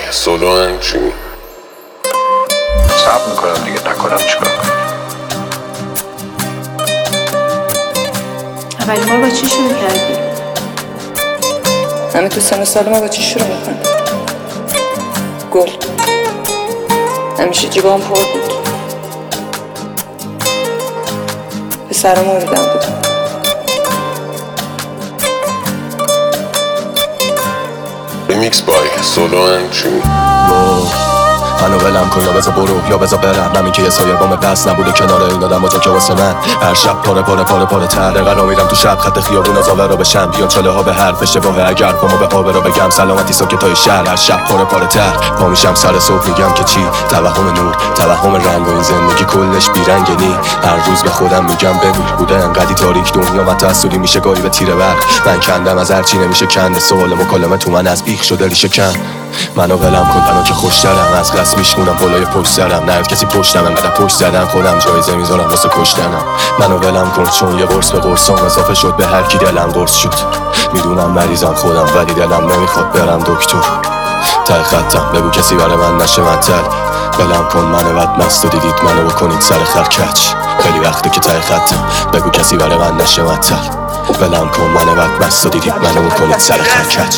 سولو چی؟ صبر میکنم دیگه، نکنم چیکار کنم. اولین بار با چی شروع کردی؟ همین تو سن سال ما با چی شروع میکنم؟ گل. همیشه جیبام پر بود. به سرم آویدم بودم. ریمیکس بای سولو چی؟ منو ولم کن یا بذار برو یا بذار برم، همین که یه سایه بام دست نبوده کنار این آدم با که واسه من هر شب پاره تر قرار میرم تو شب خط خیابون زاور رو بشم، بیان چاله ها به حرف اشتباه اگر پامو به آب رو بگم سلامتی ساکتای شهر هر شب پاره تر پا میشم سر صبح میگم که چی توهم نور توهم رنگ و این زندگی کلش بیرنگه نی، هر روز به خودم میگم بمیر بوده انقدی تاریک دنیا من تأثیری میشه گاهی به تیره برق من کندم از هرچی نمیشه کنده سوال مکالمه تو من از بیخ شده ریشه کن منو ولم کن منو که خوشترم از قصد میشمونم بالای پشت سرم نه کسی پشتم انقدر پشت زدن خودم جایزه میذارم واسه کشتنم منو ولم کن چون یه قرص به قرصام اضافه شد به هر کی دلم قرص شد میدونم مریضم خودم ولی دلم نمیخواد برم دکتر ته خطم بگو کسی برای من نشه منتل ولم کن منو بد مست و دیدید منو بکنید سر خرکچ خیلی وقته که ته خطم بگو کسی برای من نشه منتل ولم کن منو بد مست و دیدید منو بکنید سر خرکچ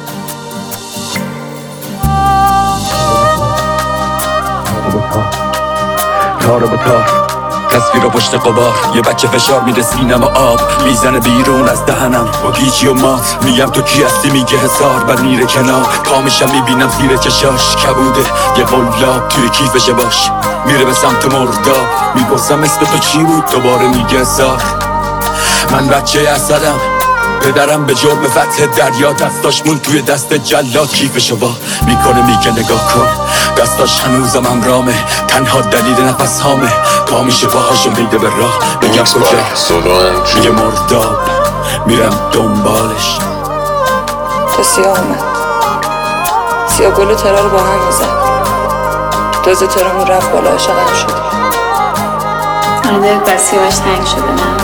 تار با تار تصویر پشت قبار یه بچه فشار میده سینم و آب میزنه بیرون از دهنم با گیجی و مات میگم تو کی هستی میگه هزار بعد میره کنار کامشم میبینم زیر چشاش کبوده یه قلاب توی کیفشه باش میره به سمت مرداب میپرسم مثل تو چی بود دوباره میگه هزار من بچه اسدم پدرم به جرم فتح دریا دستاش مون توی دست جلاد کیفشو وا میکنه میگه نگاه کن دستاش هنوزم امرامه تنها دلیل نفس هامه پا میشه پاهاشو میده به راه میگم کجا میگه مرداب میرم دنبالش تا سیاه اومد سیاه گل ترا رو با هم میزن تازه ترامون رفت بالا عاشقم شد آره دلت بر سیاهش تنگ شده نه؟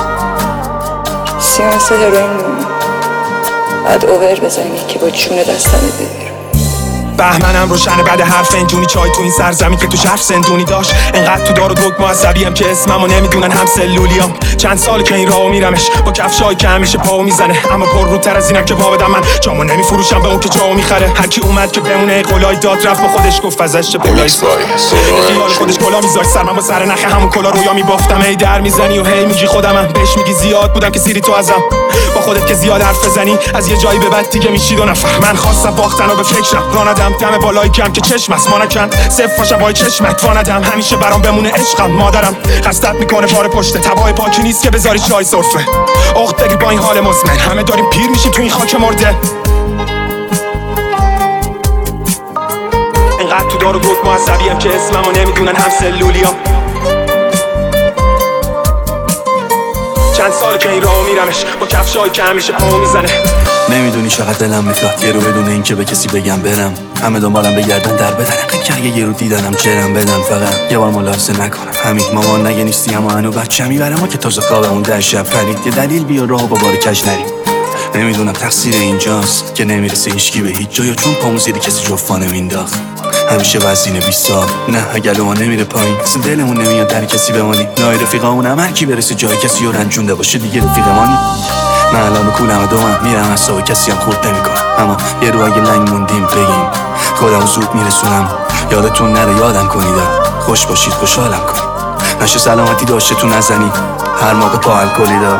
سیاه مثل هروئین میمونه باید اوور بزنی که با چونه دستنه ببیر بهمنم روشنه بعد هر فنجونی چای تو این سرزمین که توش حرف سندونی داشت انقدر تو دار و دکمه عصبیم که اسممو نمیدونن هم سلولیام چند سال که این راهو میرمش با کفشای که همیشه پاو میزنه اما پر روتر از اینم که پا بدم من جامو نمیفروشم به اون که جاو میخره هر کی اومد که بمونه قولای داد رفت با خودش گفت ازش پولای خیال خودش کلا میذاشت سر من با سر نخ همون کلا رویا میبافتم ای در میزنی و هی میگی خودمم بهش میگی زیاد بودم که سیری تو ازم با خودت که زیاد حرف بزنی از یه جایی به بعد دیگه میشی دو نفر من خواستم باختن و به فکرم راندم دم بالای کم که چشم است مانکن صف باشم وای چشمت واندم همیشه برام بمونه عشقم مادرم خستت میکنه بار پشت تبای پاکی نیست که بذاری چای سرفه اخت بگیر با این حال مزمن همه داریم پیر میشیم تو این خاک مرده انقدر تو دار و دکمه عصبیم که اسممو نمیدونن هم سلولیام چند سال که این راهو میرمش با کفشایی که همیشه پاو میزنه نمیدونی چقدر دلم میخواد یه رو بدون این که به کسی بگم برم همه دنبالم بگردن در بدن که اگه یه رو دیدنم جرم بدن فقط یه بار ملاحظه نکنم همین مامان نگه نیستی اما هنو بچه میبره ما که تازه خوابمون در شب پرید یه دلیل بیا راه با بار کج نریم نمیدونم تقصیر اینجاست که نمیرسه هیچکی به هیچ جا یا چون پامون زیر کسی جفانه مینداخت همیشه وزینه 20 سال نه اگه ما نمیره پایین اصلا دلمون نمیاد در کسی بمانی لای رفیقامون هم هر کی برسه جای کسی رو رنجونده باشه دیگه رفیقمانی من الان کولم و دومم میرم اصلا کسی هم خورد نمیکنم اما یه رو اگه لنگ موندیم بگیم خودم زود میرسونم یادتون نره یادم کنید خوش باشید خوشحالم کنید نشه سلامتی داشته تو نزنید هر موقع پا الکلی دار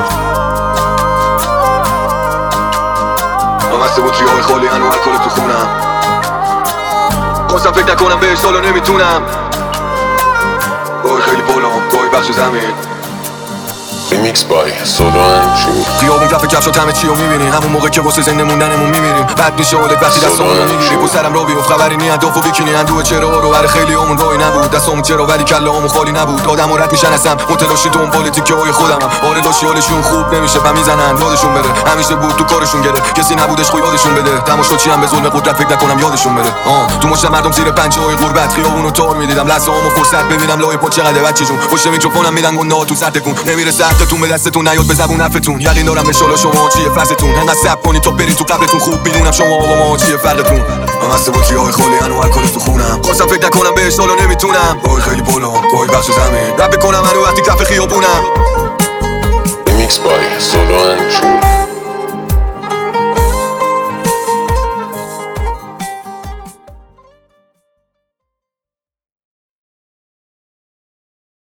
نامسته بود ریاه خالی هنو الکل تو خونم خواستم فکر نکنم بهش سالا نمیتونم گاهی خیلی بالا گاهی بخش زمین ریمیکس بای سولو چی؟ خیابون کف کفش و همه چی رو میبینی همون موقع که واسه زنده موندنمون میمیریم بد میشه حالت وقتی دستامون رو میگیری پو سرم رو بیفت خبری نی انداف و بیکینی اندوه چرا رو برای خیلی همون رای نبود دستامون چرا ولی کله همون خالی نبود آدم ها رد میشن اصلا متلاشی دنبال تیکه های خودمم آره لاشی حالشون خوب نمیشه و میزنن یادشون بره همیشه بود تو کارشون گره کسی نبودش خو یادشون بده تماشاچی هم به ظلم قدرت فکر نکنم یادشون بره تو مشت مردم زیر پنجه های غربت خیابونو تار میدیدم لحظه هامو فرصت ببینم لای پا چقدر بچه جون پشت میکروفونم میدن گنده ها تو سر تکون نمیرسه مختتون به دستتون نیاد به زبون حرفتون یقین دارم به شالا شما چیه فضتون انقدر سب کنید تا برید تو قبرتون خوب میدونم شما با ما چیه فرقتون من هسته با تریهای خالی انو الکل تو خونم خواستم فکر نکنم بهش حالا نمیتونم گاهی خیلی بالا گاهی بخش زمین رب بکنم انو وقتی کف خیابونم Remix by Solo and